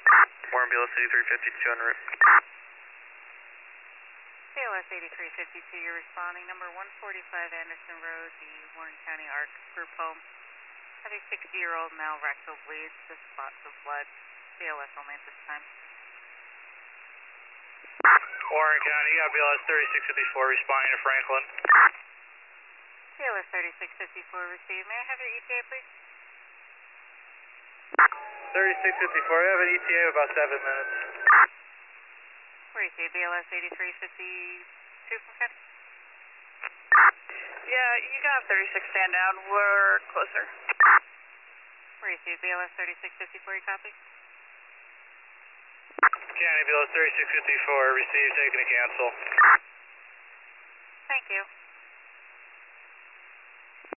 Warren BLS 8352 en route. BLS 8352, you're responding. Number 145 Anderson Road, the Warren County ARC group home. Have a 60-year-old male rectal bleeds, just spots of blood. BLS only at this time. Warren County, you got BLS 3654 responding to Franklin. BLS 3654 received. May I have your ETA, please? 3654, I have an ETA of about 7 minutes. Where you see BLS 8352 from Ken? Yeah, you can have 36 stand down. We're closer. Where you see BLS 3654, you copy? County BLS 3654, received, taking a cancel. Thank you.